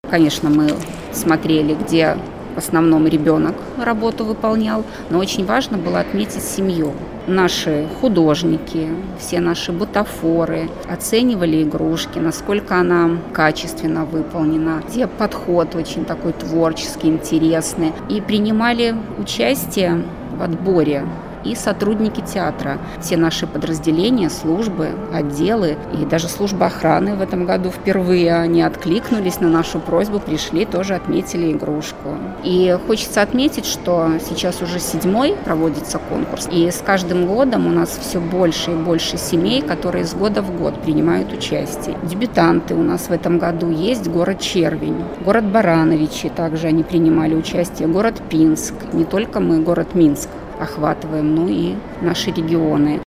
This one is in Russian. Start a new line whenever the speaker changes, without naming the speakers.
Конечно, мы смотрели, где в основном ребенок работу выполнял, но очень важно было отметить семью. Наши художники, все наши бутафоры оценивали игрушки, насколько она качественно выполнена, где подход очень такой творческий, интересный. И принимали участие в отборе и сотрудники театра. Все наши подразделения, службы, отделы и даже служба охраны в этом году впервые они откликнулись на нашу просьбу, пришли, тоже отметили игрушку. И хочется отметить, что сейчас уже 7-й проводится конкурс, и с каждым годом у нас все больше и больше семей, которые из года в год принимают участие. Дебютанты у нас в этом году есть город Червень, город Барановичи, также они принимали участие, город Пинск, не только мы, город Минск охватываем, но и наши регионы.